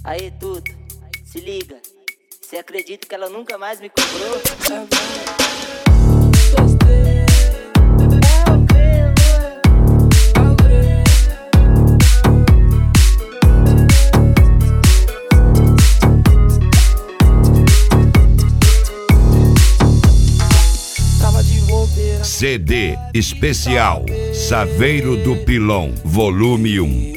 Aí, tudo, se liga. Cê acredita que ela nunca mais me cobrou? CD especial Saveiro do Pilão, volume 1.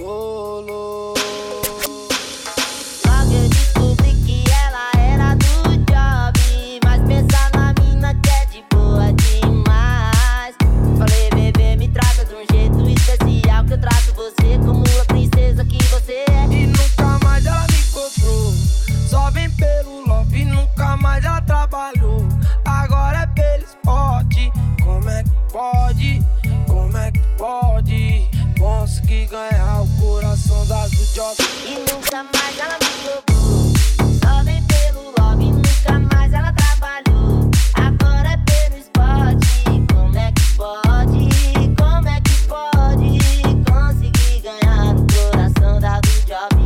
Consegui ganhar o coração das idiotas e nunca mais ela me cobrou. Só vem pelo love e nunca mais ela trabalhou. Agora é pelo esporte. Como é que pode? Como é que pode conseguir ganhar o coração da do job?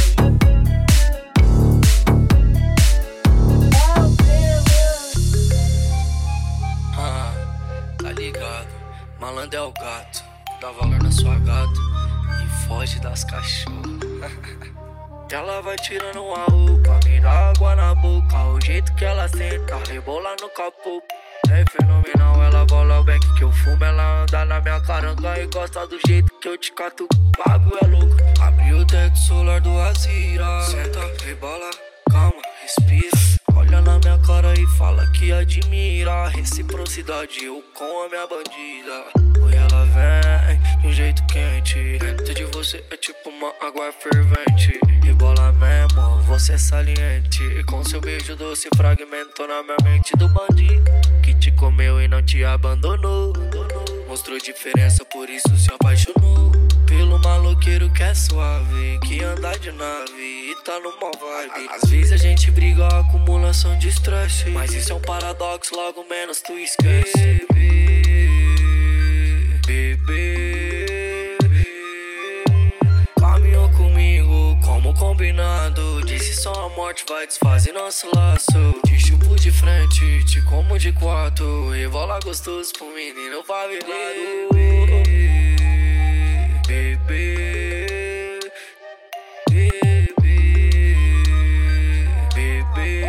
Tá ligado? Malandro é o gato. Dá valor na sua gata e foge das cachorras. Ela vai tirando uma roupa, me dá água na boca. O jeito que ela senta, rebola no capô. É fenomenal, ela bola o beck que eu fumo. Ela anda na minha caranga e gosta do jeito que eu te cato. Pago é louco, abri o teto solar do Azira. Senta, rebola, calma, respira. Olha na minha cara e fala que admira. Reciprocidade, eu com a minha bandida. Oi, ela vem de um jeito quente. Dentro de você é tipo uma água fervente. Rebola mesmo, você é saliente. E com seu beijo doce fragmentou na minha mente do bandido que te comeu e não te abandonou. Mostrou diferença, por isso se apaixonou pelo maloqueiro que é suave, que anda de nave e tá numa vibe. Às vezes a gente briga, acumulação de estresse, mas isso é um paradoxo, logo menos tu esquece. Bebê, caminhou comigo como combinado. Disse só a morte vai desfazer nosso laço. Te chupo de frente, te como de quatro. Rebola gostoso pro menino favelado. Bebê, bebê, bebê.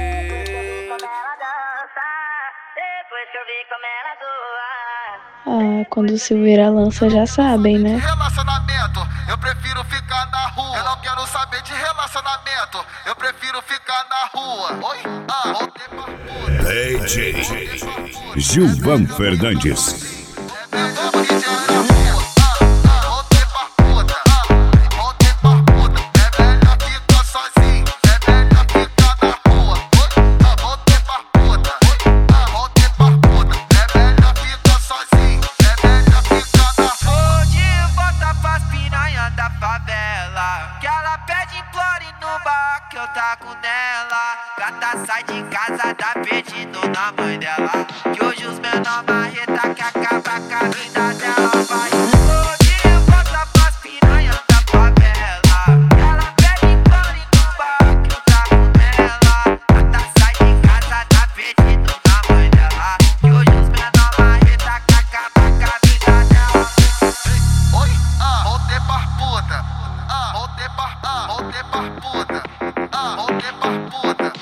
Depois que eu vi como ela doa. Ah, quando o Silveira lança já sabem, né? Relacionamento, eu prefiro ficar na rua. Eu não quero saber de relacionamento, eu prefiro ficar na rua. Oi? Voltei pra puta. DJ Gilvan Fernandes. Gata sai de casa, tá pedindo na mãe dela, que hoje os menor marreta que acaba com a vida dela. Vai hoje volta pras piranha da favela, que ela pede flore no bar que eu trago nela. Gata sai de casa, tá pedindo na mãe dela, que hoje os menor marreta que acaba com a vida dela. Oi, voltei pra puta. Voltei pra puta. Voltei pra puta. Voltei pra puta.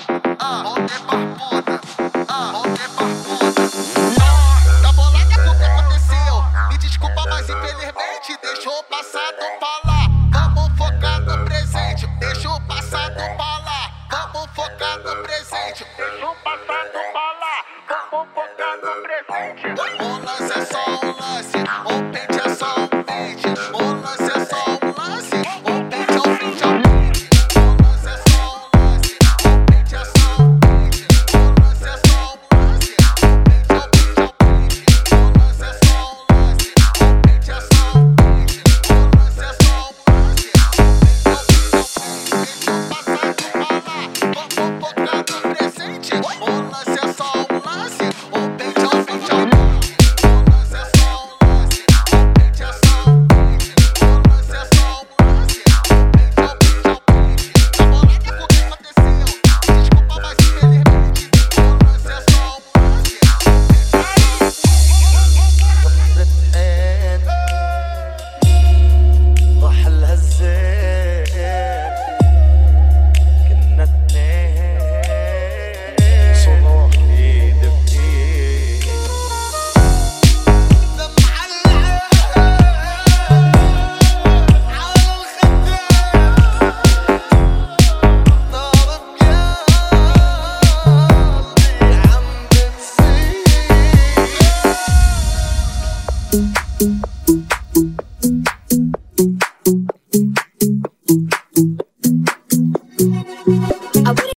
Voltei pra puta. Tá bolada com o que aconteceu. Me desculpa, mas infelizmente deixou o passado pra lá. Vamos focar no presente. Deixa o passado pra lá. Vamos focar no presente. Deixa o passado pra lá. Vamos focar no presente. O lance é